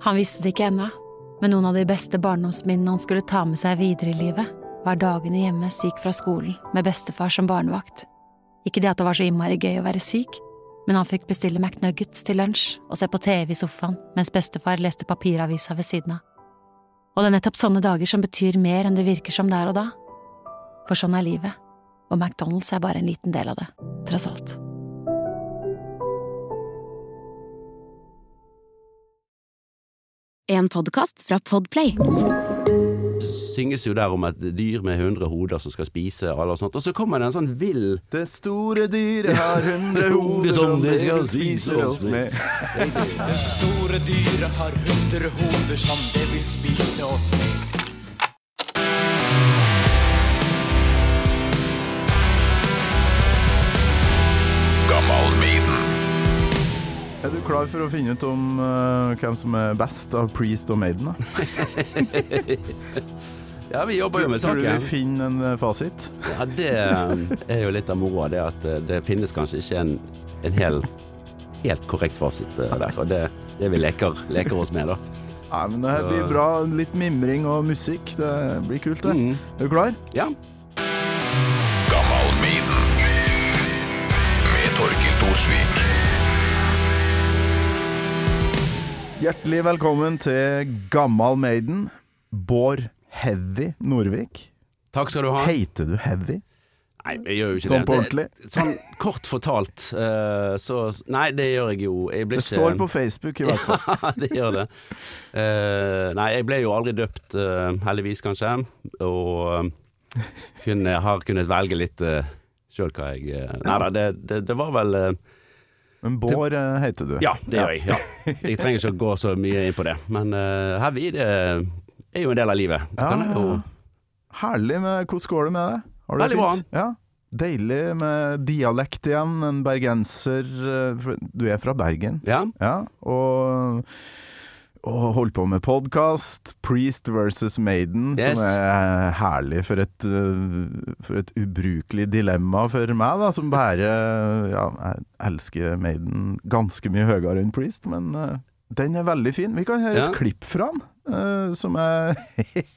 Han visste det ikke ennå, men noen av de beste barndomsminnene han skulle ta med seg videre i livet, var dagene hjemme syk fra skolen med bestefar som barnevakt. Ikke det at det var så innmari gøy å være syk, men han fikk bestille McNuggets til lunsj og se på TV i sofaen mens bestefar leste papiravisa ved siden av. Og det er nettopp sånne dager som betyr mer enn det virker som der og da. For sånn er livet, og McDonald's er bare en liten del av det, tross alt. En podcast fra Podplay. Synges jo der om et dyr med 100 hoder som skal spise alle og sånt, og så kommer det en sånn vill... Det store dyret har 100 hoder som det skal spise oss med. Det store dyret har 100 hoder som det vil spise oss med. Er du klar for å finne ut om hvem som er best av Priest og Maiden da? Ja, vi jobber jo med saken. Tror du vi finner en fasit? Ja, det er jo litt av moroa, det at det finnes kanskje ikke en helt korrekt fasit der, og det vi leker oss med da. Ja, men det her blir bra, litt mimring og musikk, det blir kult det. Er du klar? Ja. Gammal Maiden med Torkild Thorsvik. Hjertelig velkommen til Gammal Maiden, Bård Heavy Norvik. Takk skal du ha. Heiter du Heavy? Nei, jeg gjør jo ikke sånn på ordentlig? Sånn kort fortalt, så... Nei, det gjør jeg jo. Jeg ble det står på Facebook i hvert fall. Ja, det gjør det. Nei, jeg ble jo aldri døpt, heldigvis kanskje, og har kunnet velge litt selv hva jeg... Neida, det var vel... Men Bård heter du? Ja, det gjør jeg, ja. Jeg trenger ikke å gå så mye inn på det. Men Heavy, det er jo en del av livet. Herlig, hvordan går det med det? Veldig bra. Ja, deilig med dialekt igjen, en bergenser. Du er fra Bergen. Ja. Og holdt på med podcast, Priest versus Maiden, yes. Som er herlig for et ubrukelig dilemma for meg, da, som bare, jeg elsker Maiden ganske mye høyere enn Priest, men den er veldig fin. Vi kan høre et klipp fra den, som jeg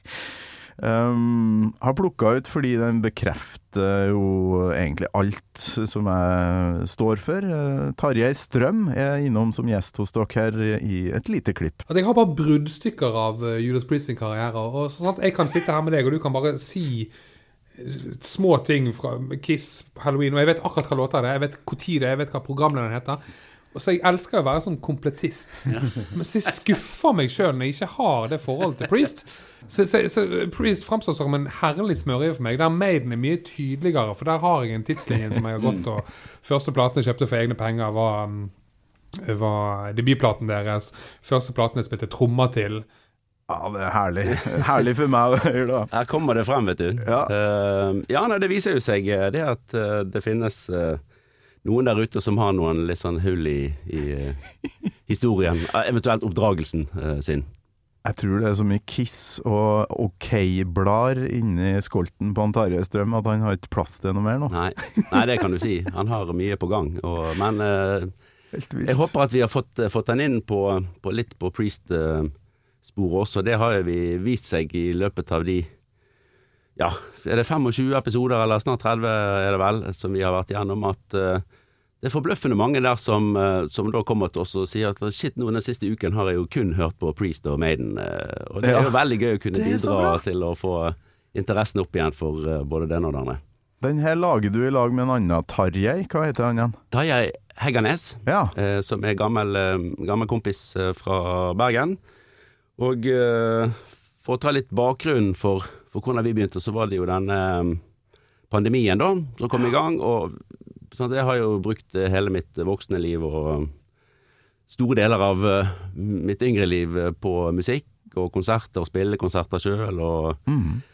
har plukket ut fordi den bekrefter jo egentlig alt som jeg står for. Tarjei Strøm er innom som gjest hos dere her i et lite klipp. At jeg har bare bruddstykker av Judas Priest sin karriere, og sånn at jeg kan sitte her med deg, og du kan bare si små ting fra Kiss, Halloween, og jeg vet akkurat hva låter det, jeg vet hvor tid det er, jeg vet hva programlederen heter. Og så jeg elsker å være sånn komplettist. Men så jeg skuffer meg selv når jeg ikke har det forholdet til Priest. Så Priest fremstår som en herlig smørje for meg. Der Maiden er mye tydeligere, for der har jeg en tidslinje som jeg har gått, og første platene jeg kjøpte for egne penger var debutplaten deres. Første platen jeg spilte trommer til. Ja, det er herlig. Herlig for meg å høre da. Her kommer det frem, vet du. Det viser jo seg det at det finnes... noen der ute som har noen litt sånn hull i historien, eventuelt oppdragelsen sin. Jeg tror det er så mye Kiss og OK-blar inni skolten på Tarjei Strøm at han har ikke plass til noe mer nå. Nei, det kan du si. Han har mye på gang. Men jeg håper at vi har fått den inn på litt på Priest-sporet også. Det har vi vist seg i løpet av de... Ja, er det 25 episoder, eller snart 30 er det vel, som vi har vært igjennom, at det er forbløffende mange der som da kommer til oss og sier at shit, nå den siste uken har jeg jo kun hørt på Priest og Maiden, og det er jo veldig gøy å kunne bidra til å få interessen opp igjen for både den og den andre. Den her lager du i lag med en annen Tarjei, hva heter han igjen? Tarjei Heggernes, som er gammel kompis fra Bergen, og for å ta litt bakgrunn for hvordan vi begynte, så var det jo den pandemien da, som kom i gang, og sånn, jeg har jo brukt hele mitt voksne liv og store deler av mitt yngre liv på musikk og konserter, og spille konserter selv, og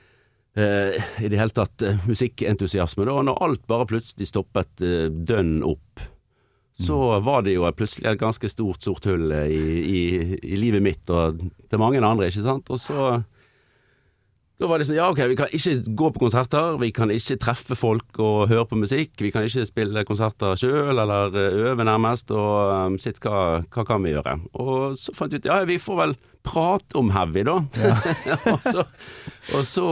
i det hele tatt musikkentusiasme da, og når alt bare plutselig stoppet dønn opp, så var det jo plutselig et ganske stort sort hull i livet mitt, og til mange andre, ikke sant? Og så Da var det sånn, ja ok, vi kan ikke gå på konserter, vi kan ikke treffe folk og høre på musikk, vi kan ikke spille konserter selv, eller øve nærmest, og sitt, hva kan vi gjøre? Og så fant vi ut, ja, vi får vel prate om Heavy da. Ja. og så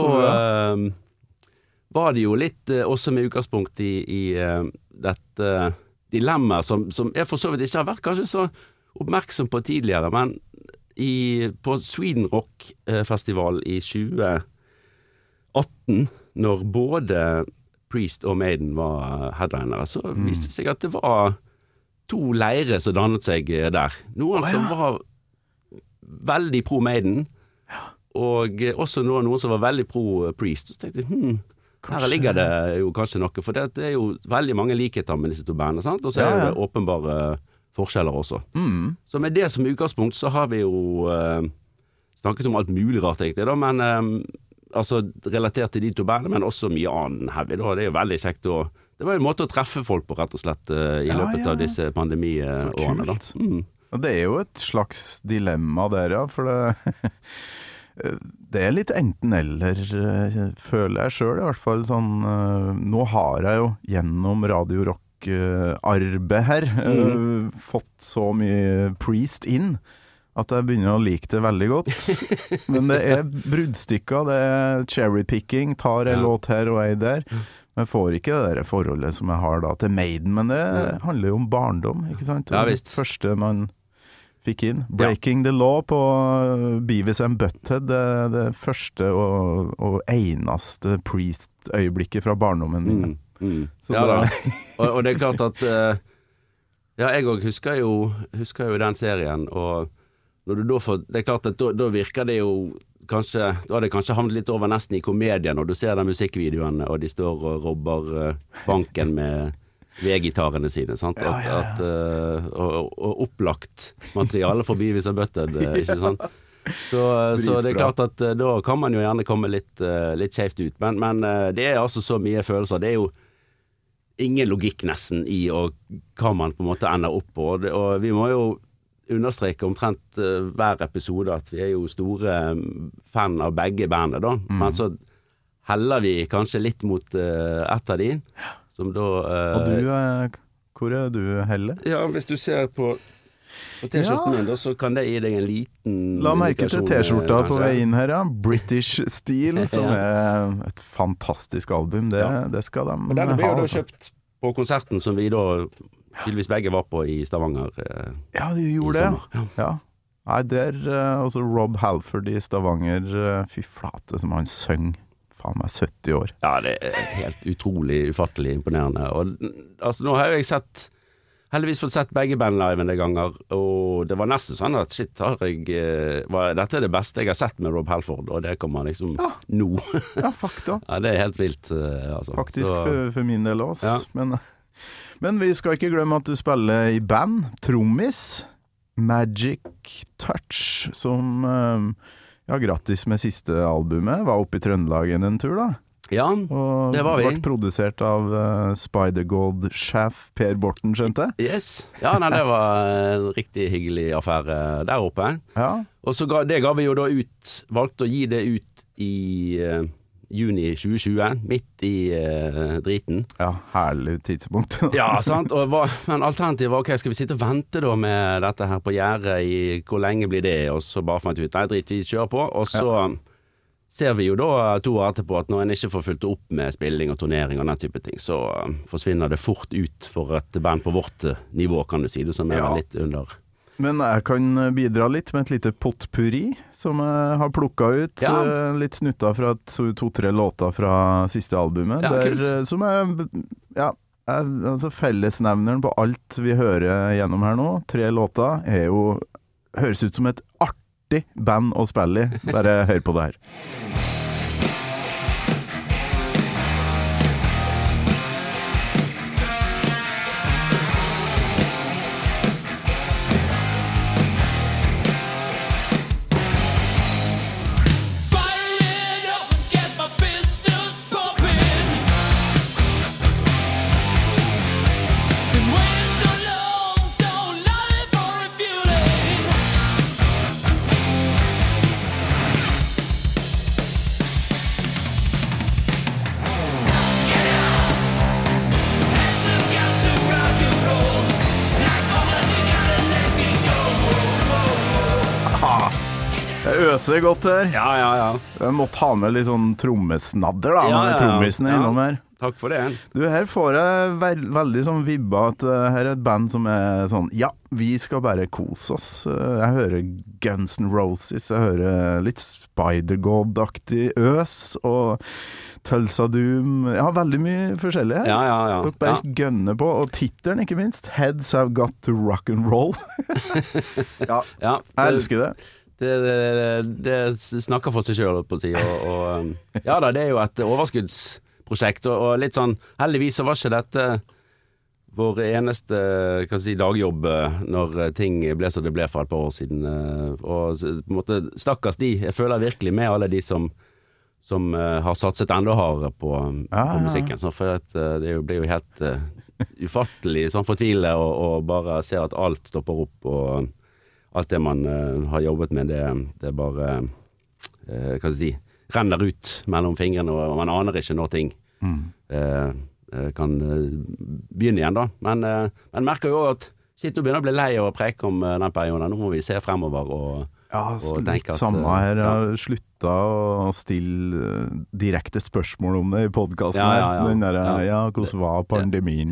var det jo litt også med utgangspunkt i dette dilemma som jeg for så vidt ikke har vært kanskje så oppmerksom på tidligere, men på Sweden Rock Festival i 2018, når både Priest og Maiden var headlinere, så viste det seg at det var 2 leirer som dannet seg der. Noen som var veldig pro Maiden, og også noen som var veldig pro Priest. Så tenkte jeg, her ligger det jo kanskje noe, for det er jo veldig mange likheter med disse 2 bandene, sant? Og så er det åpenbare forskjeller også. Så med det som utgangspunkt så har vi jo snakket om alt mulig rart egentlig da, men altså relatert til de 2 bandene, men også mye annen Heavy da. Det er jo veldig kjekt det var en måte å treffe folk på rett og slett i løpet av disse pandemiårene da. Og det er jo et slags dilemma der, ja, for det er litt enten eller, føler jeg selv i hvert fall sånn, nå har jeg jo gjennom Radio Rock arbeid her fått så mye Priest inn at jeg begynner å like det veldig godt. Men det er bruddstykker, det er cherrypicking, tar en låt her og en der. Men jeg får ikke det der forholdet som jeg har da til Maiden, men det handler jo om barndom, ikke sant? Ja, visst. Det første man fikk inn. Breaking the Law på Beavis and Butthead, det første og eneste Priest-øyeblikket fra barndommen min. Ja da, og det er klart at jeg også husker jo den serien, og når du da får, det er klart at da virker det jo kanskje, da har det kanskje havnet litt over nesten i komedien når du ser den musikkvideoen og de står og robber banken med V-gitarene sine, sant? Og opplagt materiale for Beavis and Butthead, ikke sant? Så det er klart at da kan man jo gjerne komme litt skjevt ut, men det er altså så mye følelser, det er jo ingen logikk nesten i hva man på en måte ender opp på, og vi må jo understreke omtrent hver episode at vi er jo store fan av begge bandene da, men så heller vi kanskje litt mot et av de, som da og du, hvor er du heller? Ja, hvis du ser på t-skjorten min da, så kan det gi deg en liten la merke til t-skjorta på veien her, ja. British Steel, som er et fantastisk album, det skal de ha. Og denne ble jo da kjøpt på konserten som vi da tydeligvis begge var på i Stavanger ja, de gjorde det. Ja. Nei, der også Rob Halford i Stavanger, fy flate som han søng, faen meg 70 år. Ja, det er helt utrolig, ufattelig imponerende. Og altså, nå har jeg heldigvis fått sett begge band live en del ganger, og det var nesten sånn at shit, dette er det beste jeg har sett med Rob Halford, og det kommer liksom nå. Ja, fakta. Ja, det er helt vilt. Altså. Faktisk for min del også, men vi skal ikke glemme at du spiller i band, trommis, Magic Touch, som, grattis med siste albumet, var oppe i Trøndelagen en tur da. Ja, og det var vi. Og ble produsert av Spider-God-sjef Per Borten, skjønte jeg? Yes. Ja, nei, det var en riktig hyggelig affære der oppe. Ja. Og så det ga vi jo da valgte å gi det ut i juni 2020, midt i driten. Ja, herlig tidspunkt. Ja, sant. Men alternativet var, ok, skal vi sitte og vente da med dette her på gjerdet i hvor lenge blir det? Og så bare fant vi ut, nei, drit, vi kjører på. Og så ser vi jo da 2 år etterpå at når en ikke får fulgt opp med spilling og turnering og den type ting, så forsvinner det fort ut for et band på vårt nivå, kan du si det, som er litt under. Men jeg kan bidra litt med et lite potpurri som jeg har plukket ut, litt snutta fra 2-3 låter fra siste albumet, som altså fellesnevneren på alt vi hører gjennom her nå, 3 låter, høres ut som et artig band å spille i, bare hør på det her. Jeg øser godt her. Ja. Jeg måtte ha med litt sånn trommesnadder da, når trommisen innom her. Takk for det. Du, her får jeg veldig sånn vibba at her er et band som er sånn, ja, vi skal bare kose oss. Jeg hører Guns N' Roses, jeg hører litt Spider-God-aktig øs, og Tulsa Doom, ja, veldig mye forskjellig her. Ja. Dere bare gønner på, og tittelen ikke minst, Heads Have Got to Rock and Roll. Jeg elsker det. Det snakker for seg selv, på å si, og ja da, det er jo et overskuddsprosjekt, og litt sånn, heldigvis så var ikke dette vår eneste, kan jeg si, dagjobb når ting ble så det ble for et par år siden, og på en måte stakkars de, jeg føler virkelig med alle de som har satset enda hardere på musikken, så for at det blir jo helt ufattelig sånn fortvile og bare ser at alt stopper opp, og alt det man har jobbet med, det bare, kan jeg si, renner ut mellom fingrene, og man aner ikke når ting kan begynne igjen da. Men merker jo at shit, nå begynner å bli lei av å preke om den perioden. Nå må vi se fremover og litt samme her. Jeg har sluttet å stille direkte spørsmål om det i podcasten her. Den der, hvordan var pandemien?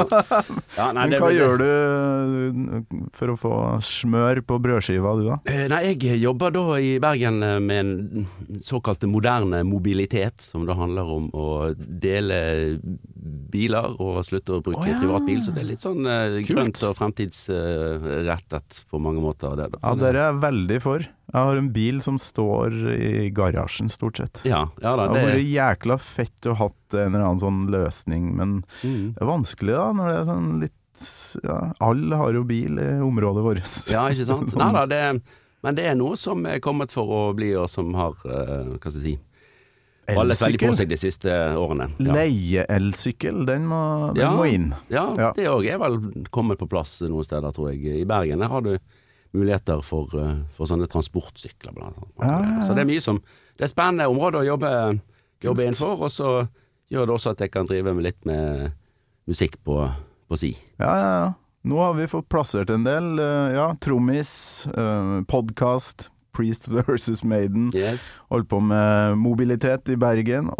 Men hva gjør du for å få smør på brødskiva, du da? Nei, jeg jobber da i Bergen med en såkalt moderne mobilitet, som da handler om å dele biler og slutte å bruke privatbil, så det er litt sånn grønt og fremtidsrettet på mange måter. Det er jeg veldig for. Jeg har en bil som står i garasjen stort sett. Ja da, det har vært jækla fett å ha hatt en eller annen sånn løsning, men det er vanskelig da, når det er sånn litt, alle har jo bil i området vårt. Ja, ikke sant? Neida, men det er noe som er kommet for å bli, og som har, hva skal jeg si, valgt veldig på seg de siste årene. Leie-elsykkel, den må inn. Ja, det også er vel kommet på plass noen steder, tror jeg. I Bergen har du muligheter for sånne transportsykler blant annet. Så det er mye som, det er spennende område å jobbe innenfor, og så gjør det også at jeg kan drive med litt med musikk på si. Ja. Nå har vi fått plassert en del, trommis, podcast, Priest versus Maiden, holdt på med mobilitet i Bergen,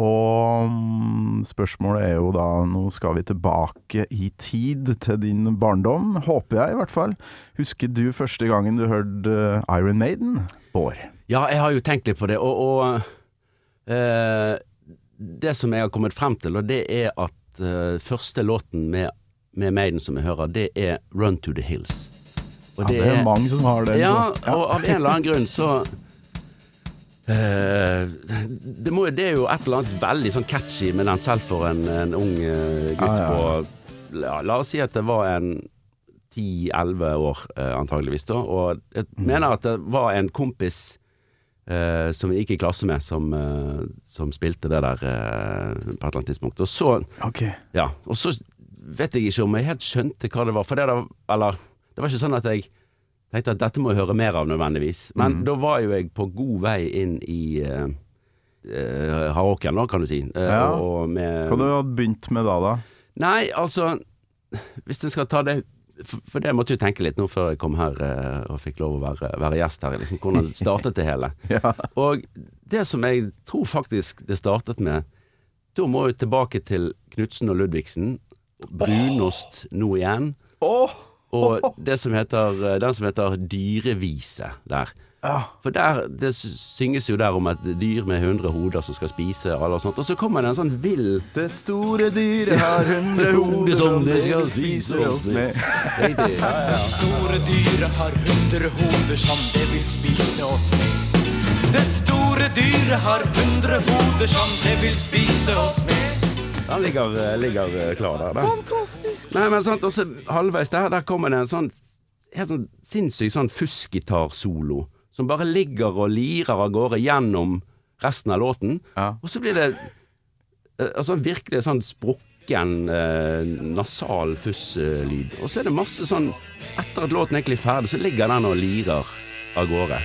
og spørsmålet er jo da, nå skal vi tilbake i tid til din barndom, håper jeg i hvert fall. Husker du første gangen du hørte Iron Maiden, Bård? Ja, jeg har jo tenkt litt på det, og det som jeg har kommet frem til, og det er at første låten med Maiden som jeg hører, det er Run to the Hills. Og det er mange som har det. Ja, og av en eller annen grunn så det er jo et eller annet veldig sånn catchy med den selv for en ung gutt på, la oss si at det var en 10-11 år antageligvis da, og jeg mener at det var en kompis som jeg gikk i klasse med, som spilte det der på et eller annet tidspunkt, og så og så vet jeg ikke om jeg helt skjønte hva det var, for det var ikke sånn at jeg tenkte at dette må jeg høre mer av nødvendigvis. Men da var jo jeg på god vei inn i hardrocken, kan du si. Og hva du hadde begynt med da? Nei, altså, hvis jeg skal ta det, for det måtte jeg tenke litt nå før jeg kom her og fikk lov å være gjest her, liksom, hvordan det startet det hele. Og det som jeg tror faktisk det startet med, da må jeg tilbake til Knudsen og Ludvigsen, Brunost nå igjen, og den som heter Dyrevise der. For det synges jo der om et dyr med 100 hoder som skal spise og sånt, og så kommer det en sånn vill Det store dyret har 100 hoder som det skal spise oss med. Det store dyret har 100 hoder som det vil spise oss med. Det store dyret har 100 hoder som det vil spise oss med. Han ligger klar der. Fantastisk. Nei, men sant, også halvveis der kommer det en sånn helt sånn sinnssyk sånn fuskgitar-solo som bare ligger og lirer av gårde gjennom resten av låten. Og så blir det altså virkelig sånn sprukken nasal fusslyd. Og så er det masse sånn, etter at låten egentlig er ferdig, så ligger den og lirer av gårde.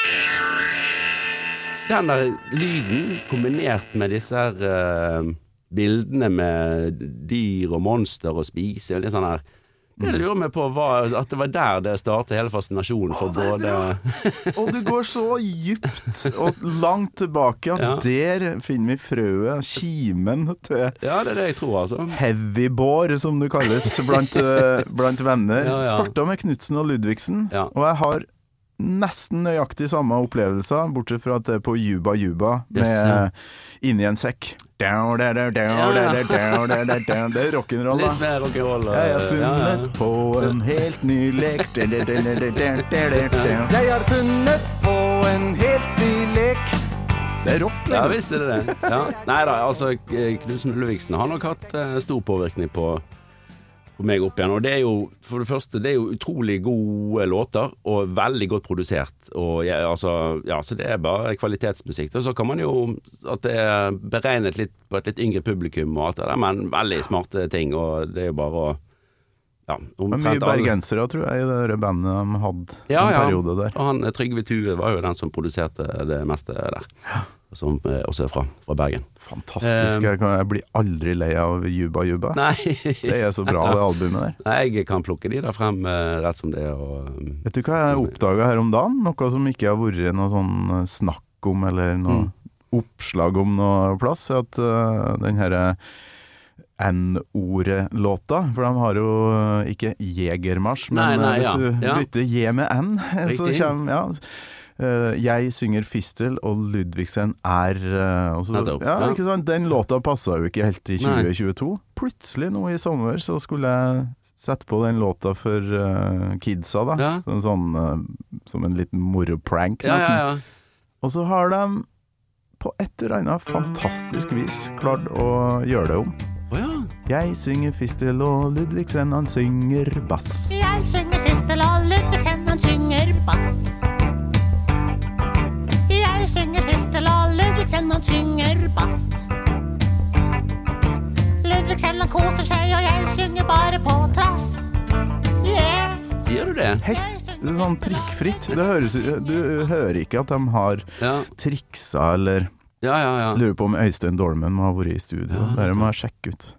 Den der lyden kombinert med disse bildene med dyr og monster og spise, litt sånn her. Det jeg lurer meg på var at det var der det startet hele fascinasjonen for både... Og du går så djupt og langt tilbake at der finner vi frøet, kimen til... Ja, det det jeg tror, altså. Heavybore, som du kalles blant venner. Startet med Knudsen og Ludvigsen, og jeg har nesten nøyaktig samme opplevelser, bortsett fra at det på Juba Juba med Inni en sekk. Det rock'n'roll, da. Litt mer rock'n'roll. Jeg har funnet på en helt ny lek. Jeg har funnet på en helt ny lek. Det rock, liksom. Ja, visst det. Ja. Neida, altså, Knudsen og Ludvigsen har nok hatt stor påvirkning på meg opp igjen, og det jo, for det første, det jo utrolig gode låter, og veldig godt produsert, og så det bare kvalitetsmusikk, og så kan man jo, at det beregnet litt på et litt yngre publikum, og alt det der, men veldig smarte ting, og det jo bare å, men mye bergensere, tror jeg, i det bandet de hadde en periode der. Og Trygve Tue var jo den som produserte det meste der, som også fra Bergen. Fantastisk, jeg blir aldri lei av Juba Juba. Nei. Det så bra, det albumet der. Nei, jeg kan plukke de der frem rett som det. Vet du hva jeg oppdaget her om dagen? Noe som ikke har vært noe sånn snakk om, eller noe oppslag om noe plass, at den her N-ordet-låta, for de har jo ikke Jegermarsj, men hvis du bytter J med N, så kommer, jeg synger Fistel, og Ludvigsen ikke sant? Den låta passet jo ikke helt i 2022. Plutselig nå i sommer så skulle jeg sette på den låta for kidsa da, som en liten moro-prank nesten. Og så har de på et eller annet fantastisk vis klart å gjøre det om. Jeg synger Fistel, og Ludvigsen han synger bass. Jeg synger Fistel, og Ludvigsen han synger bass. Jeg synger Fistel, og Ludvigsen han synger bass. Ludvigsen han koser seg, og jeg synger bare på trass. Sier du det? Helt sånn prikkfritt. Du hører ikke at de har triksa eller... Lurer på om Øystein Dolmen må ha vært i studio. Det må jeg sjekke ut.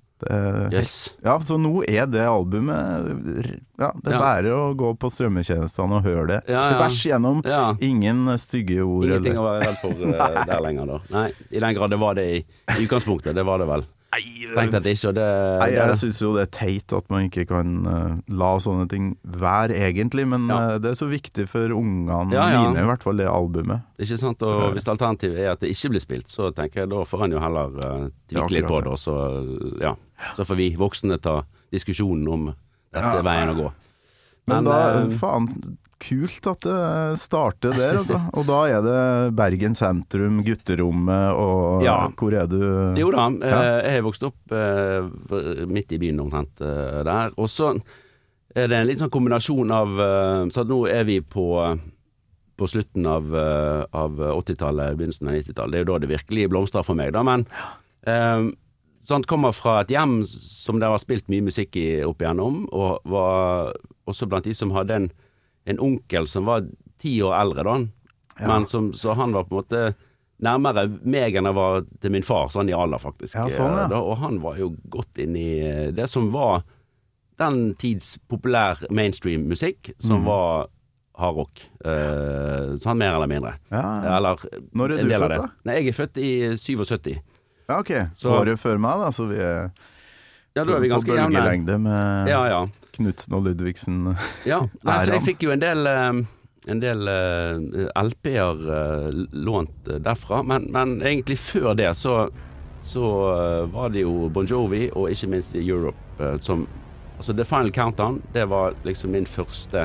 Så nå det albumet det bare å gå på strømmetjenestene og høre det. Tvers gjennom, ingen stygge ord. Ingenting å være redd for der lenger da. Nei, i den grad det var det i utgangspunktet, det var det vel. Jeg synes jo det teit at man ikke kan la sånne ting være egentlig, men det så viktig for ungene mine, i hvert fall det albumet. Ikke sant, og hvis alternativet at det ikke blir spilt, så tenker jeg da får han jo heller tvikke litt på det, og så får vi voksne ta diskusjonen om dette veien å gå. Men da, faen, kult at det starter der, altså. Og da det Bergen sentrum, gutterommet, og hvor du? Jo da, jeg har vokst opp midt i byen omtrent der, og så det en litt sånn kombinasjon av, så nå vi på slutten av 80-tallet, begynnelsen av 90-tallet, det jo da det virkelig blomstrer for meg da, men sånt kommer fra et hjem som det var spilt mye musikk i opp igjennom, og var også blant de som hadde en onkel som var 10 år eldre da, men så han var på en måte nærmere meg enn jeg var til min far, sånn i alder faktisk. Da, og han var jo godt inn i det som var den tids populær mainstream musikk, som var hardrock, sånn mer eller mindre. Eller, når du født da? Nei, jeg født i 77. Ja, ok. Så året før meg da, så vi da vi ganske på bølgelengde med Knudsen og Ludvigsen. Nei, så jeg fikk jo en del LP-er lånt derfra, men egentlig før det så var det jo Bon Jovi, og ikke minst Europe, altså The Final Countdown, det var liksom mitt første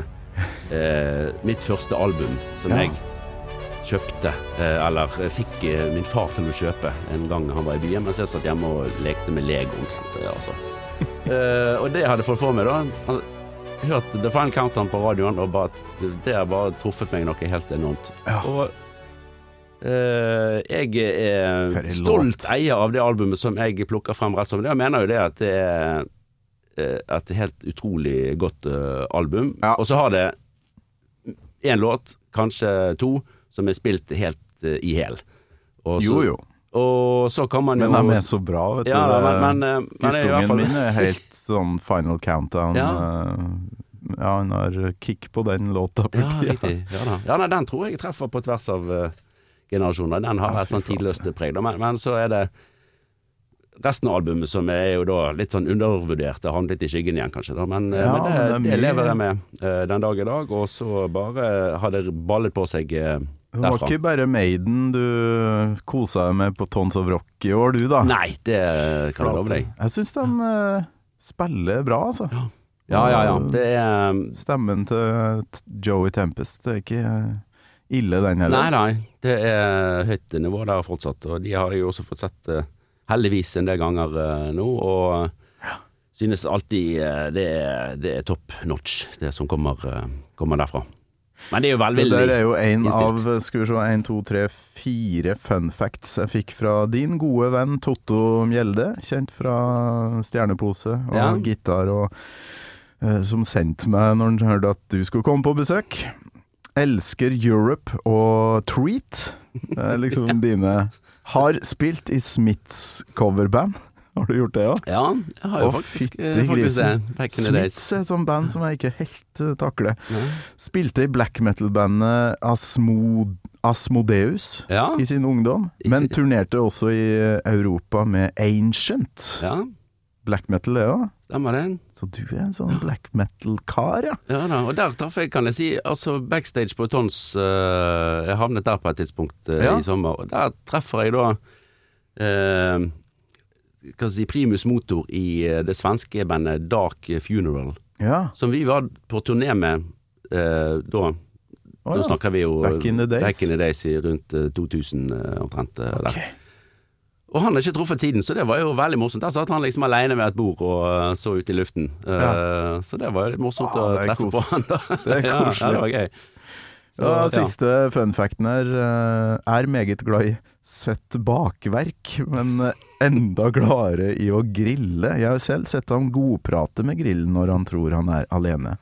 album som jeg kjøpte, eller fikk min far til å kjøpe en gang han var i byen, mens jeg satt hjemme og lekte med Lego altså. Og det hadde fått for meg da. Jeg hørte The Final Countdown på radioen, og det har bare truffet meg noe helt enormt. Og jeg stolt eier av det albumet som jeg plukker frem rett som det, og mener jo det at det et helt utrolig godt album. Og så har det en låt, kanskje 2, som spilt helt i hel. Jo. Og så kan man jo... Men de så bra, vet du. Men guttungen min helt sånn Final Countdown. Ja, han har kick på den låta. Ja, riktig. Ja, nei, den tror jeg treffer på tvers av generasjoner. Den har et sånn tidløst preg. Men så det resten av albumet som jo da litt sånn undervurdert. Det havnet litt i skyggen igjen, kanskje. Da. Men det lever jeg med den dag i dag. Og så bare har det ballet på seg derfra. Det var ikke bare Maiden du koset deg med på Tons of Rock i år, du da? Nei, det kan jeg love deg. Jeg synes de spiller bra, altså. Ja. Det stemmen til Joey Tempest, det ikke ille den heller. Nei, det høyt nivå der fortsatt, og de har jo også fått sett heldigvis en del ganger nå, og synes alltid det top notch, det som kommer derfra. Men det jo velvillig. Det der jo en av, skal vi se, 1, 2, 3, 4 fun facts jeg fikk fra din gode venn Totto Mjelde, kjent fra Stjernepose og gitar, og som sendte meg når han hørte at du skulle komme på besøk. Elsker Europe og Treat, liksom dine, har spilt i Smiths coverband. Har du gjort det også? Ja, jeg har jo faktisk det. Back in the days. Smiths et sånt band som jeg ikke helt takler. Spilte i black metal-bandet Asmodeus i sin ungdom, men turnerte også i Europa med Ancient. Ja. Black metal det også. Stemmer det. Så du en sånn black metal-kar, ja. Ja da, og der traff jeg, kan jeg si, altså backstage på Tons, jeg havnet der på et tidspunkt i sommer, og der treffer jeg da primus motor i det svenske bandet Dark Funeral, som vi var på turné med da snakker vi jo Back in the Days i rundt 2000 omtrent der. Og han har ikke truffet siden, så det var jo veldig morsomt. Der satt han liksom alene ved et bord og så ut i luften. Så det var litt morsomt å treffe på han da. Det koselig. Det var gøy. Så, siste funfacten her meget glad i søtt bakverk, men enda gladere i å grille. Jeg har selv sett ham godprate med grillen når han tror han alene.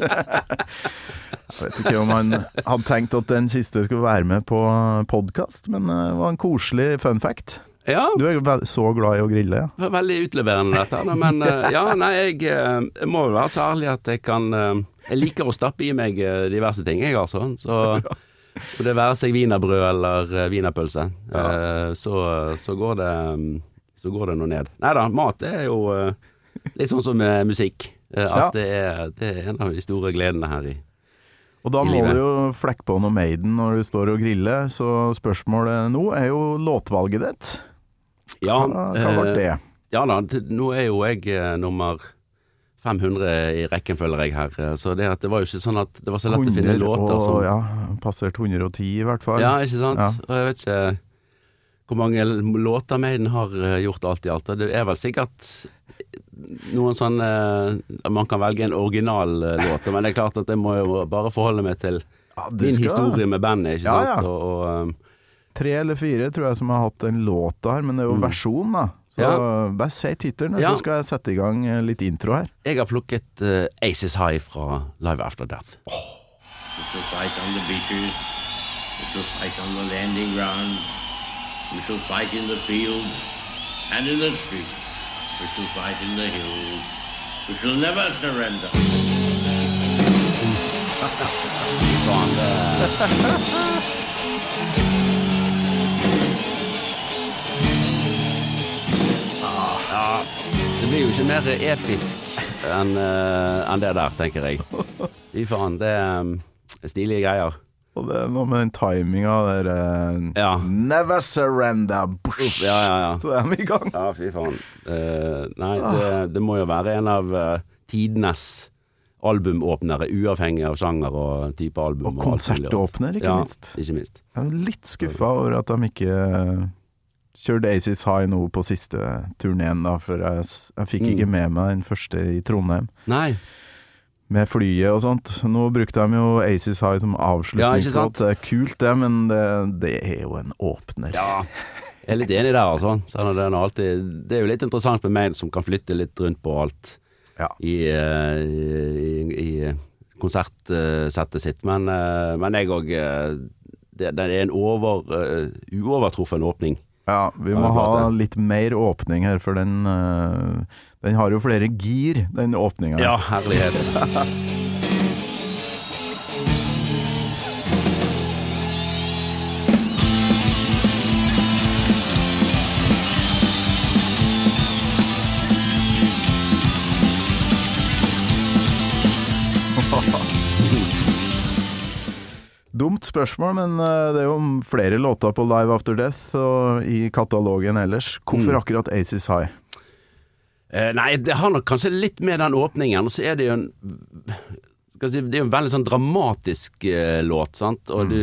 Jeg vet ikke om han hadde tenkt at den siste skulle være med på podcast, men det var en koselig funfact. Ja. Du så glad i å grille, ja. Det var veldig utleverende dette, men jeg må jo være så ærlig at jeg liker å stappe i meg diverse ting, jeg altså. Så det være seg wienerbrød eller wienerpølse, så går det noe ned. Neida, mat jo litt sånn som musikk, at det en av de store gledene her i Og da må du jo flekke på noe Maiden når du står og griller, så spørsmålet nå jo låtvalget ditt. Ja, hva var det? Ja da, nå jo jeg nummer 500 i rekken, føler jeg her. Så det var jo ikke sånn at det var så lett å finne låter som... Ja, passert 110 i hvert fall. Ja, ikke sant? Ja. Og jeg vet ikke hvor mange låter Maiden har gjort alt i alt. Det vel sikkert noen sånn man kan velge en original låt, men det klart at jeg må jo bare forholde meg til min historie med bandet, ikke sant? Og 3 eller 4 tror jeg som har hatt en låt her, men det jo versjon da. Så bare si tittelen, så skal jeg sette i gang litt intro her. Jeg har plukket Aces High fra Live After Death. It was fight on the beaches, it was fight on the landing ground, we shall fight in the fields and in the streets, we shall fight in the hills, we shall never surrender. Det blir jo ikke mer episk enn det der, tenker jeg. Fy faen, det stilige greier. Og det noe med den timingen der Never surrender, bush. Ja. Så vi i gang. Ja, fy faen. Nei, det må jo være en av tidenes albumåpnere, uavhengig av sjanger og type album. Og konsertåpner, ikke minst. Ja, ikke minst. Jeg litt skuffet over at de ikke kjørte Aces High nå på siste turneen da, for jeg fikk ikke med meg den første i Trondheim. Nei. Med flyet og sånt. Nå brukte de jo Aces High som avslutningslåt. Det kult det, men det jo en åpner. Ja, jeg litt enig der altså. Det jo litt interessant med meg som kan flytte litt rundt på alt i konsertsettet sitt, men jeg også det en uovertruffen åpning Ja, vi må ha litt mer åpning her, for den har jo flere gir, den åpningen. Ja, herlighet. Dumt spørsmål, men det er jo flere låter på Live After Death og i katalogen ellers. Hvorfor akkurat Aces High? Nei, det har nok kanskje litt med den åpningen, og så er det jo det er jo en veldig sånn dramatisk låt, sant? Og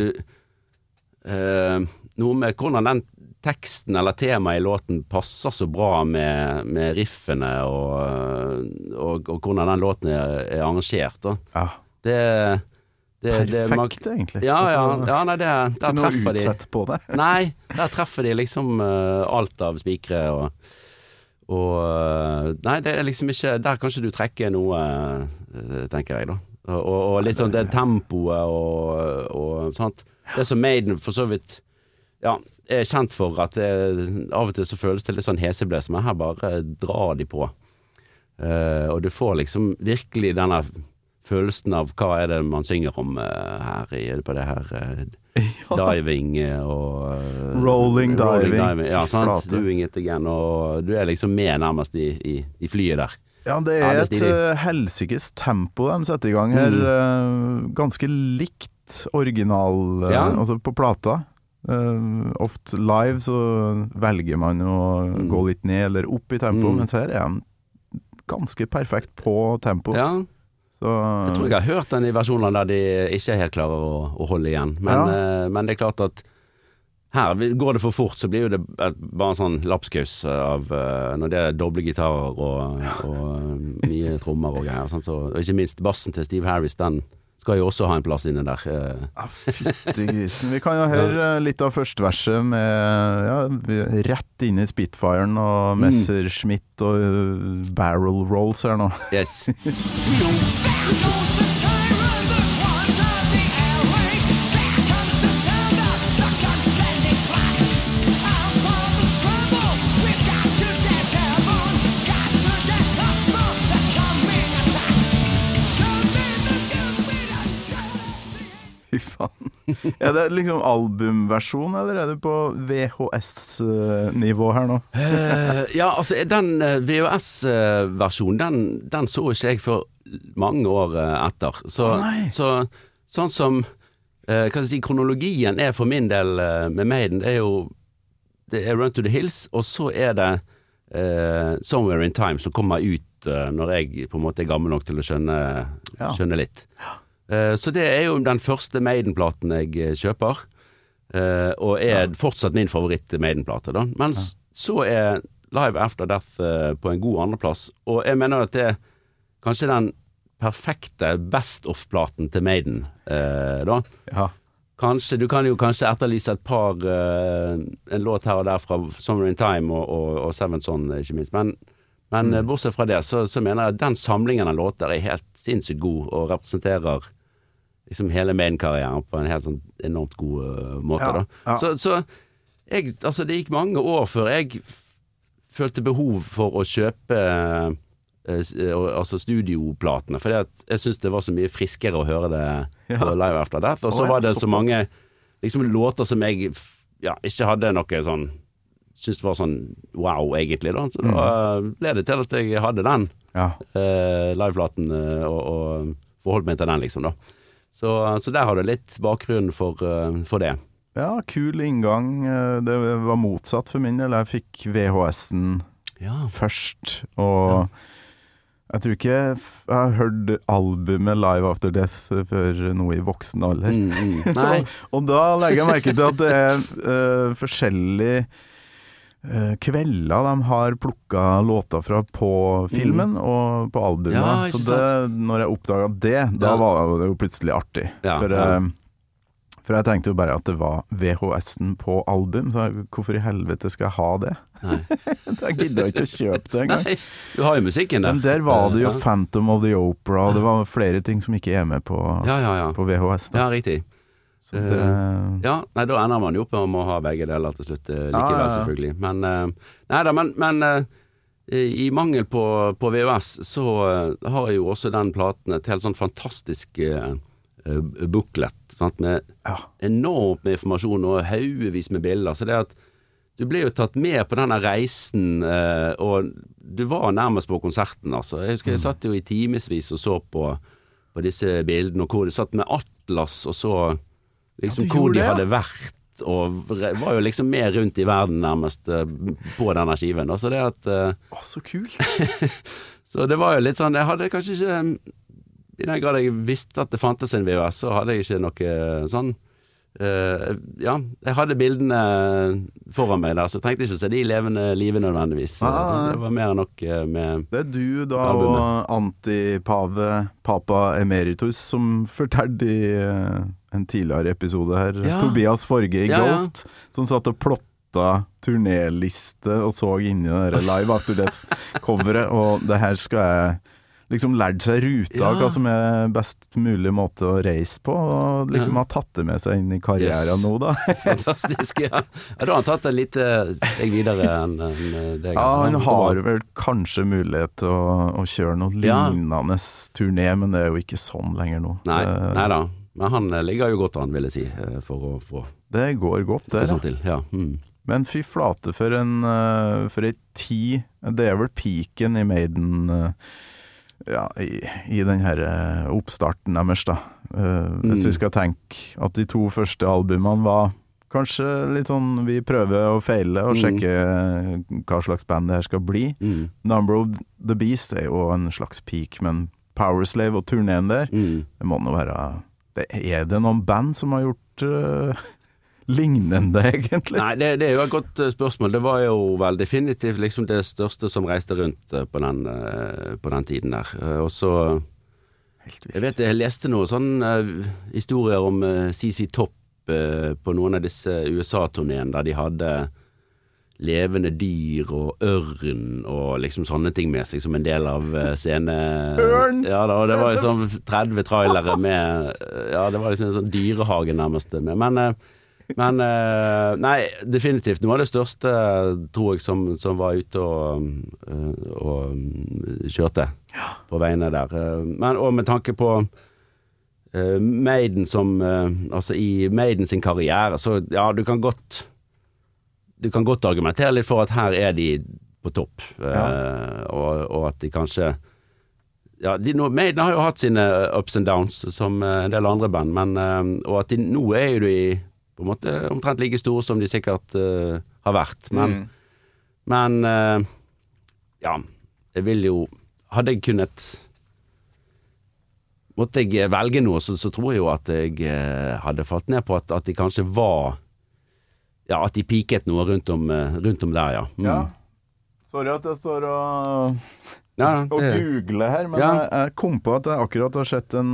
noe med hvordan den teksten eller temaet i låten passer så bra med riffene og hvordan den låten er arrangert, da. Ja. Perfekt, egentlig. Nei, der treffer de. Utsett på det. Nei, der treffer de liksom alt av spikre og nei, det er liksom ikke der kanskje du trekker noe, tenker jeg da. Og litt sånn det tempoet og sånt. Det som Maiden for så vidt er kjent for, at av og til så føles det litt sånn hesebles, men her bare drar de på. Og du får liksom virkelig denne følelsen av hva er det man synger om her på det her diving og rolling diving. Ja, sant? Doing it again, og du er liksom med nærmest i flyet der. Ja, det er et helsikes tempo de setter i gang her, ganske likt original, altså på plata. Ofte live så velger man å gå litt ned eller opp i tempo, mens her er de ganske perfekt på tempo. Ja. Jeg tror jeg har hørt den i versjonen der de ikke helt klarer å holde igjen, men det er klart at her går det for fort, så blir jo det bare en sånn lapskaus av når det er doble gitarer og mye trommer og greier, og ikke minst bassen til Steve Harris, den skal jo også ha en plass inne der. Fyttegrisen. Vi kan jo høre litt av førstverset med rett inn i Spitfiren og Messerschmitt og barrel rolls her nå. Yes. Fy faen. Er det liksom albumversjon, eller er det på VHS-nivå her nå? Altså den VHS-versjonen, den så ikke jeg for mange år etter. Sånn som kan jeg si, kronologien er for min del med Maiden, det er Run to the Hills, og så er det Somewhere in Time som kommer ut når jeg på en måte er gammel nok til å skjønne litt. Så det er jo den første Maiden-platen jeg kjøper, og er fortsatt min favoritt Maiden-plate da. Men så er Live After Death på en god andreplass, og jeg mener at det er kanskje den perfekte best-of-platen til Maiden da. Ja. Du kan jo kanskje etterlyse et par en låt her og der fra Summer in Time og Seventh Son, ikke minst, men bortsett fra det så mener jeg at den samlingen av låter er helt sinnssykt god og representerer liksom hele Maiden-karrieren på en helt sånn enormt god måte da. Så det gikk mange år før jeg følte behov for å kjøpe altså studioplatene, for jeg synes det var så mye friskere å høre det på Live After Death, og så var det så mange liksom låter som jeg ikke hadde noe sånn, synes det var sånn wow egentlig da, så da ble det til at jeg hadde den liveplaten og forholdt meg til den liksom da. Så der har det litt bakgrunn for det. Ja, kul inngang. Det var motsatt for min del. Jeg fikk VHS-en først, og jeg tror ikke jeg har hørt albumet Live After Death før noe i voksen alder. Nei. Og da legger jeg merke til at det er forskjellige kvelder de har plukket låter fra på filmen og på albumet. Ja, så når jeg oppdaget det, da var det jo plutselig artig. For jeg tenkte jo bare at det var VHS-en på album, så hvorfor i helvete skal jeg ha det? Jeg gidder ikke å kjøpe det engang. Nei, du har jo musikken der. Men der var det jo Phantom of the Opera, og det var flere ting som ikke er med på VHS. Da. Ja, riktig. Ja, nei, da ender man jo opp med å ha begge deler til slutt likevel, selvfølgelig. Men i mangel på VHS så har jo også den platen et helt sånn fantastisk booklet, sant, med enormt med informasjon og haugevis med bilder, så det at du ble jo tatt med på denne reisen, og du var nærmest på konserten, altså. Jeg husker jeg satt jo i timesvis og så på disse bildene, og hvor de satt med atlas, og så liksom hvor de hadde vært, og var jo liksom mer rundt i verden nærmest på denne skiven. Så det at så kult! Så det var jo litt sånn, jeg hadde kanskje ikke, i den grad jeg visste at det fantes en VHS, så hadde jeg ikke noe sånn. Jeg hadde bildene foran meg der, så jeg trengte ikke se de levende livet nødvendigvis. Det var mer nok med det du da albumet. Og antipave Papa Emeritus som fortalte i en tidligere episode her, Tobias Forge i Ghost, som satt og plotta turnéliste og så inn i det Live After Death-coveret, og det her skal jeg liksom lært seg ruta, hva som best mulig måte å reise på, og liksom ha tatt det med seg inn i karrieren nå da. Fantastisk, Da har han tatt et lite steg videre enn deg. Ja, han har vel kanskje mulighet til å kjøre noe lignende turné, men det jo ikke sånn lenger nå. Nei da, men han ligger jo godt an, vil jeg si, for å få det går godt det sånn til, Men fy flate for en tid, det vel piken i Maiden i den her oppstarten deres da. Hvis vi skal tenke at de 2 første albumene var kanskje litt sånn, vi prøver å feile og sjekke hva slags band det her skal bli. Number of the Beast jo en slags peak, men Powerslave og turneen der, det må nå være, det noen band som har gjort lignende egentlig? Nei, det jo et godt spørsmål. Det var jo vel definitivt liksom det største som reiste rundt på den tiden der. Og så jeg leste noen sånne historier om CC Top på noen av disse USA-turnéene der de hadde levende dyr og ørn og liksom sånne ting med seg som en del av scene. Ørn! Ja da, og det var liksom 30 trailere med, det var liksom en sånn dyrehage nærmest med. Men nei, definitivt noe av det største, tror jeg, som var ute og kjørte på veiene der. Og med tanke på Maiden som, altså i Maiden sin karriere, så du kan godt argumentere litt for at her de på topp, og at de kanskje Maiden har jo hatt sine ups and downs som en del andre band, men og at de nå jo de på en måte omtrent like store som de sikkert har vært, men jeg vil jo, hadde jeg kunnet måtte jeg velge noe, så tror jeg jo at jeg hadde falt ned på at de kanskje var at de piket noe rundt om der, Sorry at jeg står og googler her, men jeg kom på at jeg akkurat har sett en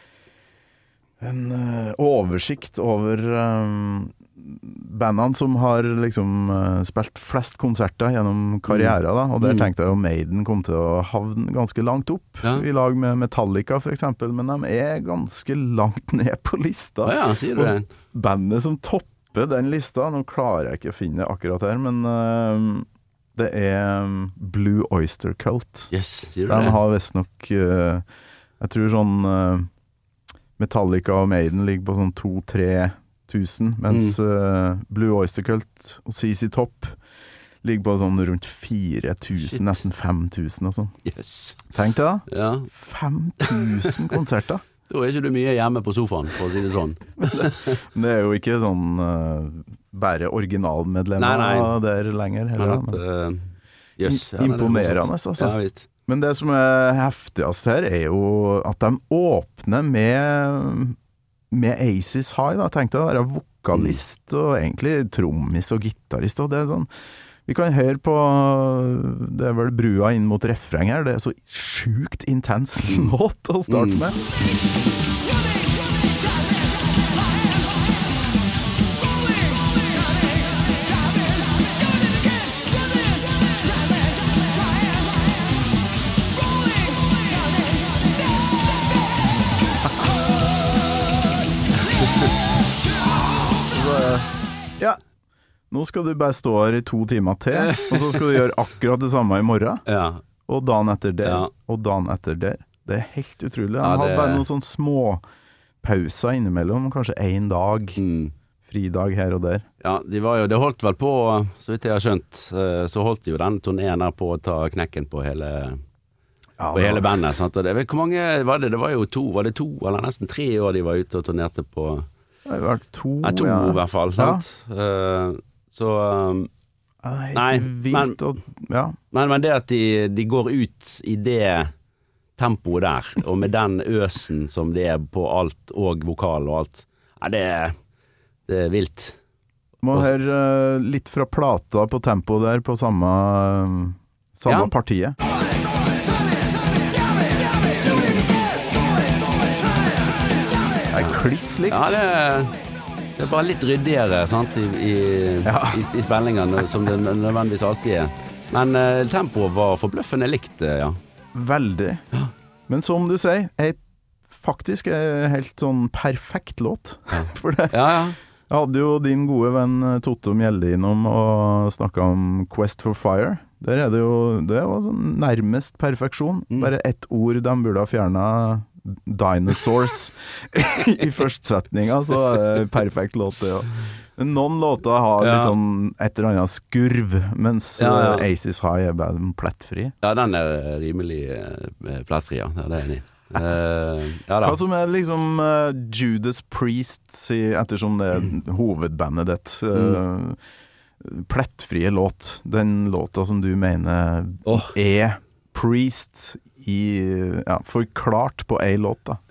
oversikt over bandene som har liksom spilt flest konserter gjennom karriere da, og der tenkte jeg jo Maiden kom til å havne ganske langt opp i lag med Metallica for eksempel, men de ganske langt ned på lista. Sier du det? Bandet som topper den lista, nå klarer jeg ikke å finne akkurat her, men det Blue Oyster Cult. Sier du det? De har visst nok jeg tror sånn Metallica og Maiden ligger på sånn 2-3 tusen, mens Blue Oyster Cult og CC Top ligger på sånn rundt 4 000, nesten 5 000 og sånn. Tenk det da? 5 000 konserter. Da ikke du mye hjemme på sofaen, for å si det sånn. Det jo ikke sånn bare originalmedlemmer der lenger. Imponerende, altså. Ja, visst. Men det som heftigast her jo at de åpner med Aces High, da. Tenkte å være vokalist og egentlig trommis og gitarist, og det sånn. Vi kan høre på, det vel brua inn mot refreng her, det så sjukt intens låt å starte med. nå skal du bare stå her i 2 timer til, og så skal du gjøre akkurat det samme i morgen, og dagen etter der, og dagen etter der. Det helt utrolig. Han hadde bare noen sånne små pauser innimellom, kanskje 1 dag, fridag her og der. Ja, det holdt vel på, så vidt jeg har skjønt, så holdt de jo den turneen der på å ta knekken på hele bandet. Sant? Og hvor mange var det? Det var jo 2 eller nesten 3 år de var ute og turnerte på. Det har vært 2, to i hvert fall, sant? Så nei, men det at de går ut i det tempoet der, og med den øsen som det på alt, og vokal og alt, det er vilt. Må høre litt fra plata på tempo der, på samme partiet. Det er kliss likt. Ja, det er bare litt ryddigere, sant, i spillingene, som det nødvendigvis alltid er. Men tempoet var forbløffende likt, ja. Veldig. Ja. Men som du sier, faktisk helt sånn perfekt låt for det. Jeg hadde jo din gode venn Totto Mjelde innom og snakket om Quest for Fire. Der det var sånn nærmest perfeksjon. Bare ett ord de burde ha fjernet, dinosaurs, i førstsetninga, så perfekt låt det, ja. Men noen låter har litt sånn et eller annet skurv, mens Aces High bare plettfri. Ja, den rimelig plettfri, ja. Det er enig. Hva som liksom Judas Priest, ettersom det hovedbandet ditt, plettfrie låt, den låta som du mener Priest forklart på en låt da.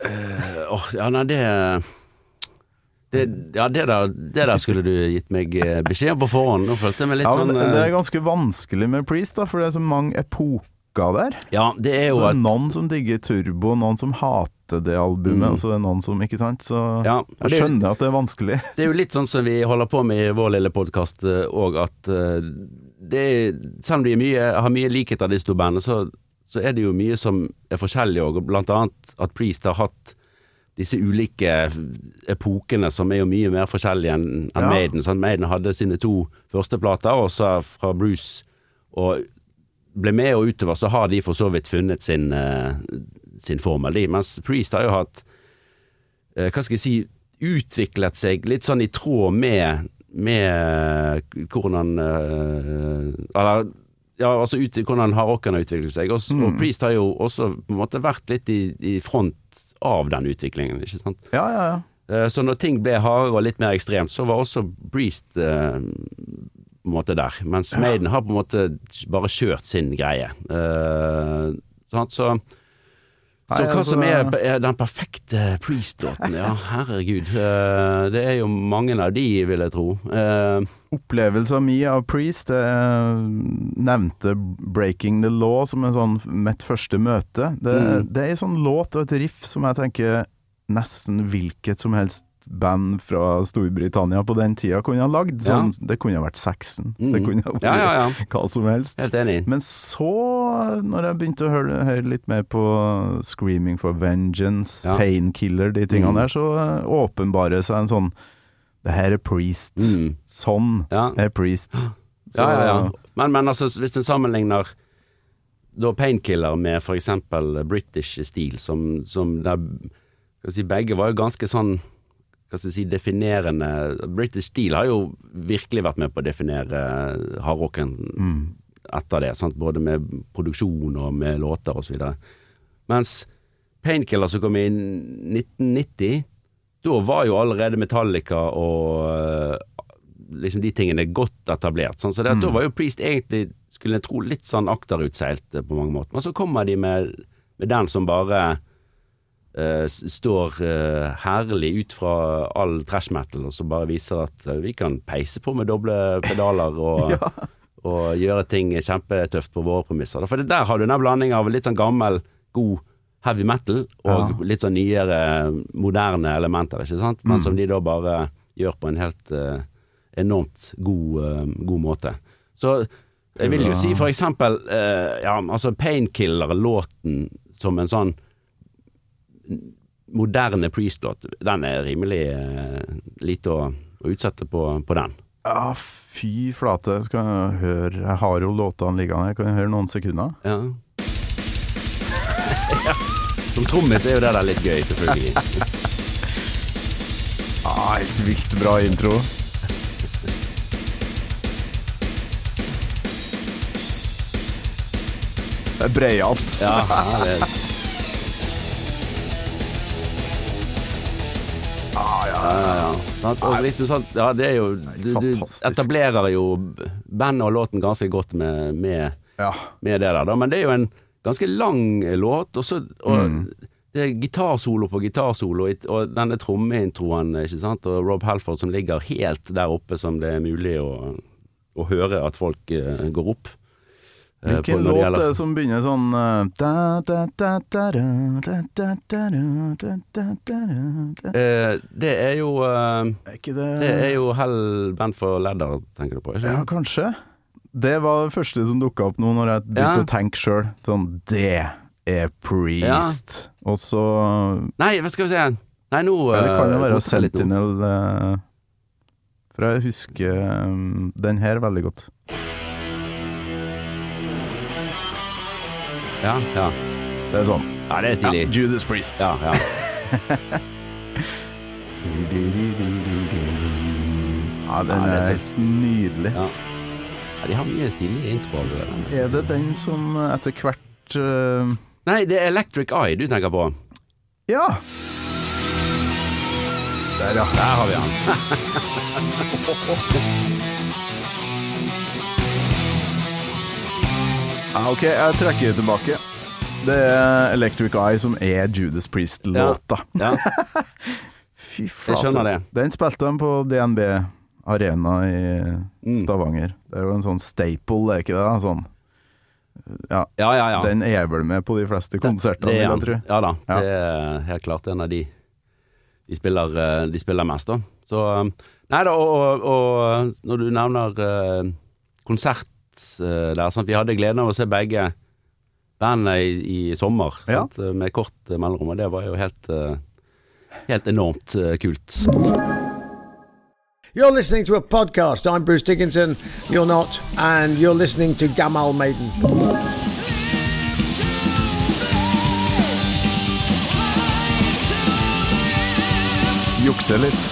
Det der skulle du gitt meg beskjed på forhånd. Nå følte jeg meg litt sånn det er ganske vanskelig med Priest da, for det er så mange epoker der. Ja, det er jo så noen som digger Turbo, noen som hater det albumet, og så er det noen som ikke sant, så jeg skjønner at det er vanskelig. Det er jo litt sånn som vi holder på med i vår lille podcast, og at selv om de har mye likhet av disse to bandene, så er det jo mye som er forskjellig, og blant annet at Priest har hatt disse ulike epokene som er jo mye mer forskjellige enn Maiden. Sånn, Maiden hadde sine 2 første plater, og så fra Bruce og ble med og utover, så har de for så vidt funnet sin formel. Mens Priest har jo hatt, hva skal jeg si, utviklet seg litt sånn i tråd med hvordan hvordan hardrocken har utviklet seg. Og Priest har jo også på en måte vært litt i front av den utviklingen, ikke sant? Ja. Så når ting ble hardere og litt mer ekstremt, så var også Priest på en måte der, mens Maiden har på en måte bare kjørt sin greie. Så hva som er den perfekte Priest-låten? Ja, herregud. Det er jo mange av de, vil jeg tro. Opplevelsen min av Priest, nevnte Breaking the Law som en sånn mitt første møte. Det er en sånn låt og et riff som jeg tenker nesten hvilket som helst band fra Storbritannia på den tida kunne ha lagd. Sånn, det kunne ha vært Saxon. Det kunne ha vært hva som helst. Helt enig. Men så, når jeg begynte å høre litt mer på Screaming for Vengeance, Painkiller, de tingene der, så åpenbarer seg en sånn det her er Priest. Sånn er Priest. Så, Men altså, hvis en sammenligner da Painkiller med for eksempel British Steel, som der, skal si, begge var jo ganske sånn definerende. British Steel har jo virkelig vært med på å definere hardrocken etter det, sant? Både med produksjon og med låter og så videre. Mens Painkiller som kom i 1990, da var jo allerede Metallica og liksom de tingene godt etablert. Sånn? Så da var jo Priest egentlig, skulle jeg tro, litt sånn akterutseilt på mange måter. Men så kommer de med den som bare står herlig ut fra all thrash metal, og så bare viser at vi kan peise på med doble pedaler og gjøre ting kjempetøft på våre premisser. For det der har du en blanding av litt sånn gammel, god heavy metal og litt sånn nyere, moderne elementer, ikke sant? Men som de da bare gjør på en helt enormt god måte. Så jeg vil jo si for eksempel altså Painkiller-låten som en sånn moderne Priest-låt, den er rimelig lite å utsette på den. Ja, fy flate. Skal jeg høre, jeg har jo låtene liggende her. Kan jeg høre noen sekunder? Ja. Ja. Som trommis er jo det der litt gøy, selvfølgelig. Helt vilt bra intro. Det er breialt. Ja, det er... Og liksom sånn, ja, det er jo du etablerer jo bandet og låten ganske godt med det der da. Men det er jo en ganske lang låt og det er gitarsolo på gitarsolo og denne trommeintroen, ikke sant, og Rob Halford som ligger helt der oppe som det er mulig å høre at folk går opp. Hvilken låt er det som begynner sånn det er jo det er jo Hell Band for Leather, tenker du på, ikke? Ja, kanskje. Det var det første som dukket opp nå når jeg begynte å tenke selv. Sånn, det er Priest. Og så... Nei, hva skal vi se? Nei, nå... det kan jo være Sentinel, for jeg husker den her veldig godt. Ja. Det er sånn. Ja, det er stilig. Ja, Judas Priest. Ja. Ja, den er helt nydelig. Ja, de har mye stilige introer. Er det den som etter hvert... Nei, det er Electric Eye du tenker på. Ja. Der har vi han. Ok, jeg trekker det tilbake. Det er Electric Eye som er Judas Priest-låta. Ja. Fy flate. Jeg skjønner det. Den spilte de på DNB Arena i Stavanger. Det er jo en sånn staple, det er ikke det? Sånn. Ja. Den er vel med på de fleste konsertene, vil jeg tro. Ja da, det er helt klart en av de spiller mest da. Så, nei da, og når du nevner konsert der, sant? Vi hadde gleden av å se begge bandene i sommer, sant? Med kort mellomrom, og det var jo helt enormt kult. You're listening to a podcast. I'm Bruce Dickinson, you're not, and you're listening to Gamal Maiden. Jukse litt.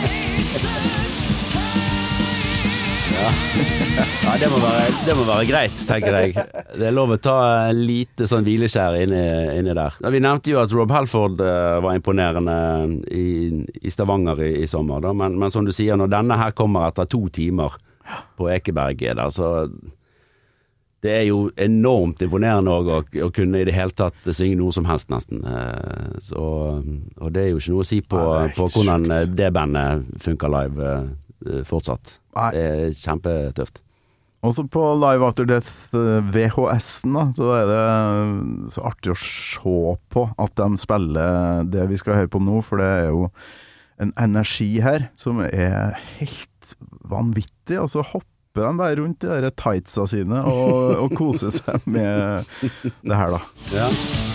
Ja, det må være greit, tenker jeg. Det er lov å ta lite sånn hvileskjær inni der. Vi nevnte jo at Rob Halford var imponerende i Stavanger i sommer, da. Men som du sier, når denne her kommer etter 2 timer på Ekeberg der, så det er jo enormt imponerende å kunne i det hele tatt synge noe som helst nesten. Og det er jo ikke noe å si på hvordan det bandet funker live fortsatt. Det er kjempetøft. Også på Live After Death VHS-en da, så er det så artig å se på at de spiller det vi skal høre på nå, for det er jo en energi her som er helt vanvittig, og så hopper de bare rundt de der tightsa sine og koser seg med det her da. Ja.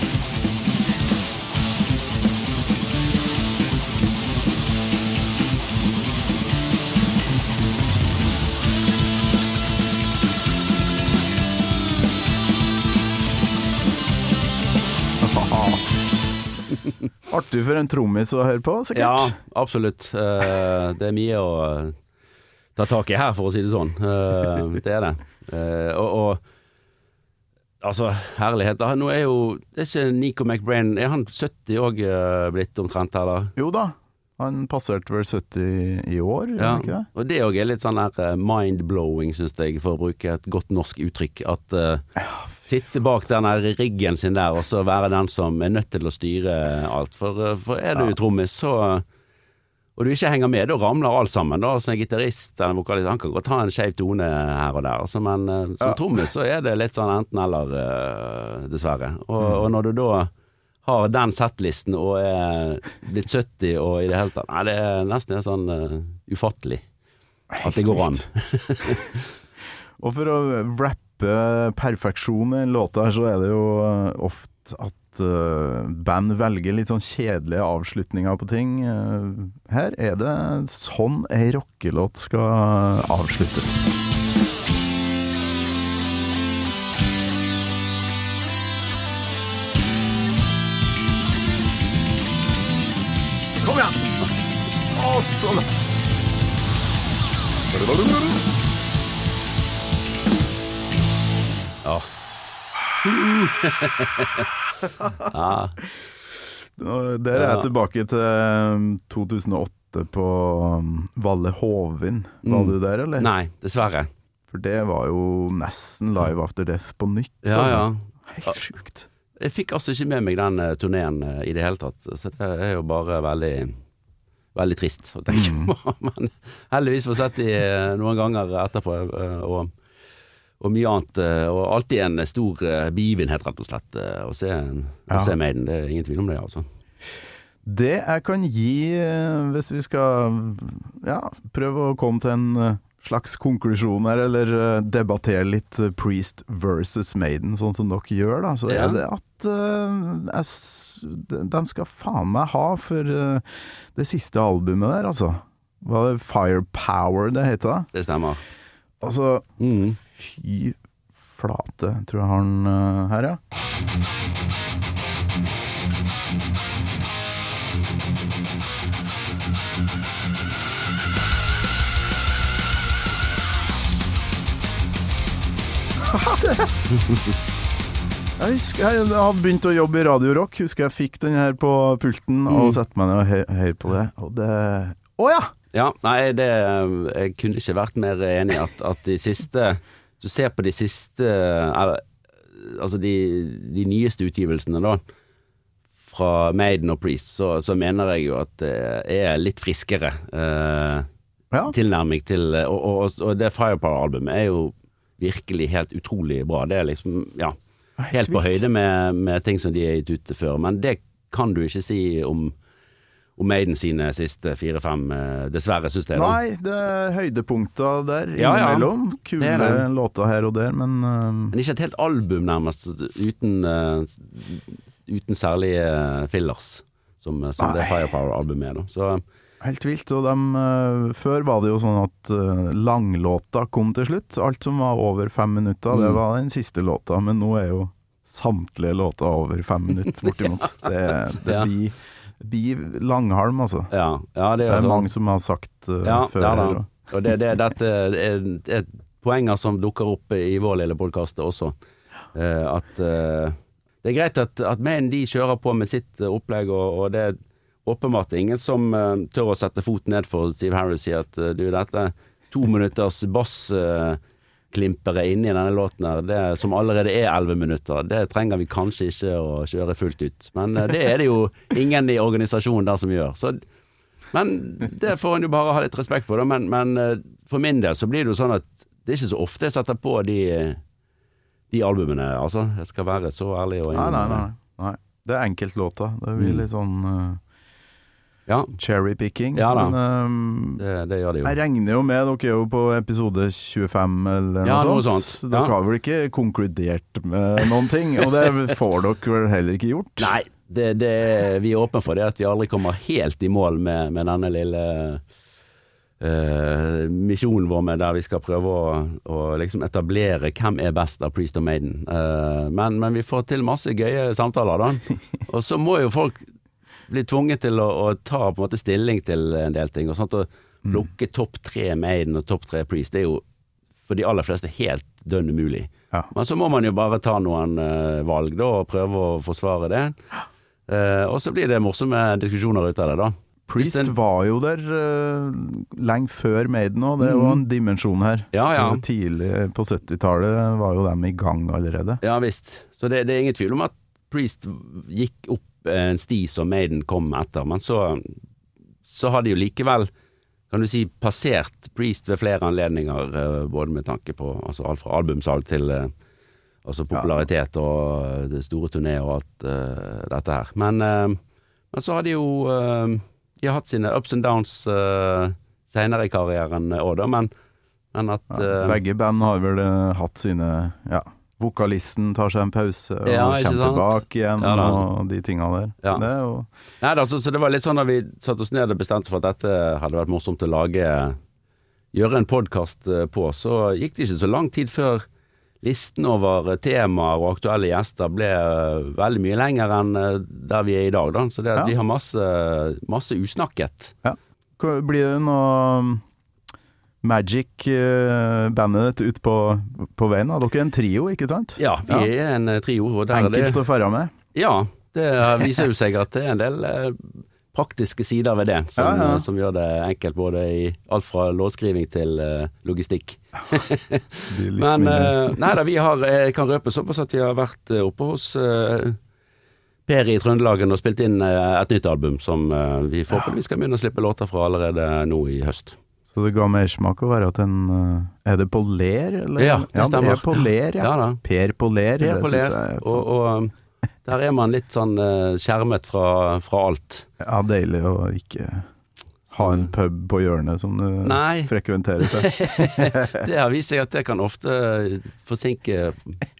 Artig for en trommis å høre på, sikkert. Ja, absolutt. Det er mye å ta tak i her, for å si det sånn. Det er det. Og altså, herlighet. Nå er jo, det er ikke Nico McBrain, er han 70 også blitt omtrent her da? Jo da, han passerte vel 70 i år, ja, ikke det? Og det også er litt sånn her mind-blowing, synes jeg, for å bruke et godt norsk uttrykk, at sitte bak denne riggen sin der, og så være den som er nødt til å styre alt. For er du trommis, så... Og du ikke henger med, da ramler alt sammen. Da, som en gitarist eller en vokalist, han kan godt ha en skjev tone her og der. Altså, men som trommis så er det litt sånn enten eller, dessverre. Og når du da har den settlisten og er blitt 70 og i det hele tatt, nei, det er nesten sånn ufattelig at det går an. Og for å rappe perfeksjon i en låt her, så er det jo ofte at at band velger litt sånn kjedelige avslutninger på ting. Her det sånn en rockelåt skal avsluttes. Kom igjen! Sånn! Ja. Ja. Der jeg tilbake til 2008 på Valle Hovin. Var du der, eller? Nei, dessverre. For det var jo nesten Live After Death på nytt. Ja, altså. ja. Helt sjukt. Jeg fikk altså ikke med meg den turneen i det hele tatt, så det jo bare veldig, veldig trist å tenke på. Men heldigvis får sett de noen ganger etterpå, og mye annet, og alltid en stor begivenhet rett og slett å se Maiden, det ingen tvil om det altså. Det jeg kan gi, hvis vi skal prøve å komme til en slags konklusjon her, eller debattere litt Priest versus Maiden, sånn som dere gjør da, så det at de skal faen meg ha for det siste albumet der, altså. Var det Firepower det heter da? Det stemmer. Altså, fy flate, tror jeg har den her, ja. Jeg husker jeg hadde begynt å jobbe i Radio Rock. Husker jeg fikk den her på pulten og sette meg ned og hør på det. Og det... Åja! Ja, nei, jeg kunne ikke vært mer enig at de siste, du ser på de siste, altså de nyeste utgivelsene da, fra Maiden og Priest, så mener jeg jo at det litt friskere tilnærming til, og det Firepower-albumet jo virkelig helt utrolig bra. Det liksom, helt på høyde med ting som de gitt ute før, men det kan du ikke si om Maiden sine siste 4-5 dessverre synes det. Nei, det høydepunkter der innimellom. Kule låter her og der, men ikke et helt album nærmest uten særlige fillers som det Firepower-albumet da. Så helt vilt, og før var det jo sånn at langlåta kom til slutt. Alt som var over 5 minutter, det var den siste låta, men nå jo samtlige låter over 5 minutter bortimot. Det blir langhalm, altså. Ja, det mange som har sagt før. Og dette et poenger som dukker opp i vår lille podcast også. At det greit at Maiden de kjører på med sitt opplegg, og det åpenbart ingen som tør å sette foten ned for Steve Harris sier at dette 2 minutters bassklimpere inne i denne låten her, det som allerede 11 minutter, det trenger vi kanskje ikke å kjøre fullt ut. Men det det jo ingen i organisasjonen der som gjør. Så, men det får en jo bare ha litt respekt på det. Men for min del så blir det jo sånn at det ikke så ofte jeg setter på de albumene, altså. Jeg skal være så ærlig og Nei. Det enkeltlåter. Det blir litt sånn... cherry-picking. Ja da, det gjør det jo. Jeg regner jo med, dere jo på episode 25 eller noe sånt. Dere har vel ikke konkludert med noen ting, og det får dere vel heller ikke gjort? Nei, det vi åpne for det at vi aldri kommer helt i mål med denne lille misjonen vår med der vi skal prøve å liksom etablere hvem best av Priest og Maiden. Men vi får til masse gøye samtaler da, og så må jo folk blir tvunget til å ta på en måte stilling til en del ting, og sånt å lukke topp 3 Maiden og topp 3 Priest, det jo for de aller fleste helt dønn umulig. Men så må man jo bare ta noen valg da, og prøve å forsvare det. Og så blir det morsomme diskusjoner ut av det da. Priest var jo der lenge før Maiden også, det var en dimensjon her. Tidlig på 70-tallet var jo dem i gang allerede. Ja visst, så det ingen tvil om at Priest gikk opp en sti som Maiden kom etter, men så har de jo likevel, kan du si, passert Priest ved flere anledninger, både med tanke på altså alt fra albumsalg til altså popularitet og det store turné og alt dette her. Men så har de jo de har hatt sine ups and downs senere i karrieren også da, men at begge band har vel hatt sine vokalisten tar seg en pause og Ja, kommer ikke sant? tilbake igjen Ja, da. og de tingene der. Ja. Det er jo Nei da, så det var litt sånn da vi satt oss ned og bestemte for at dette hadde vært morsomt å gjøre en podcast på, så gikk det ikke så lang tid før listen over temaer og aktuelle gjester ble veldig mye lenger enn der vi i dag da. Så det at vi har masse usnakket. Ja. Blir det noe Magic bandet ut på veien? Dere en trio, ikke sant? Ja, vi en trio. Og der enkelt å føre med? Ja, det viser jo seg at det en del praktiske sider ved det, som gjør det enkelt både i alt fra låtskriving til logistikk. Men nei da, jeg kan røpe såpass at vi har vært oppe hos Per i Trøndelagen og spilt inn et nytt album som vi forhåpentligvis skal begynne å slippe låter fra allerede nå i høst. Så det ga mer smak å være at er det på Ler? Eller? Ja, det stemmer. Det er på Ler, ja. Per på Ler. Per på Ler, og der er man litt sånn skjermet fra alt. Ja, deilig å ikke ha en pub på hjørnet som du frekventerer til. Det har vist seg at det kan ofte forsinke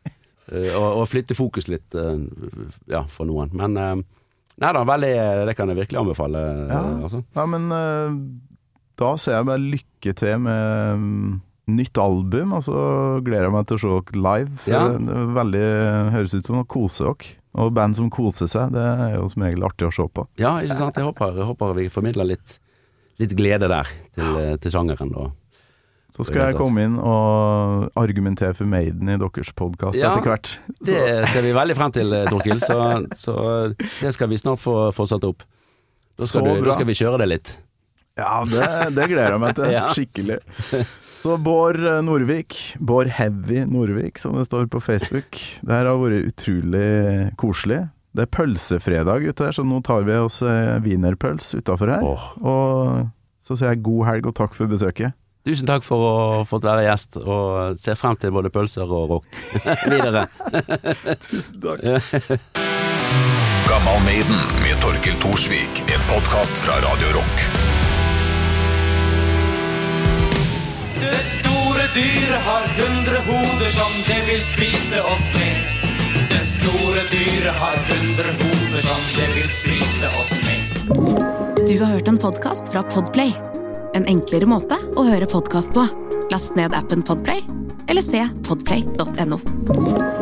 og flytte fokus litt for noen. Men nei da, det kan jeg virkelig anbefale. Altså. Ja, men da ser jeg bare lykke til med nytt album, og så gleder jeg meg til å se dere live. Det høres ut som å kose dere. Og band som koser seg, det er jo som regel artig å se på. Ja, ikke sant? Jeg håper vi formidler litt glede der til sjangeren. Så skal jeg komme inn og argumentere for Maiden i deres podcast etter hvert. Det ser vi veldig frem til, Torkild, så det skal vi snart få satt opp. Da skal vi kjøre det litt. Ja, det gleder jeg meg til, skikkelig. Så Bård Nordvik, Bård Heavy Nordvik, som det står på Facebook. Det her har vært utrolig koselig. Det er pølsefredag ute her, så nå tar vi oss wienerpøls utenfor her. Og så sier jeg god helg og takk for besøket. Tusen takk for å få være gjest, og ser frem til både pølser og rock videre. Tusen takk. Gammal Maiden med Torkild Thorsvik, en podcast fra Radio Rock. Det store dyret har 100 hoder som det vil spise oss med. Det store dyret har 100 hoder som det vil spise oss med. Du har hørt en podcast fra Podplay. En enklere måte å høre podcast på. Last ned appen Podplay, eller se podplay.no.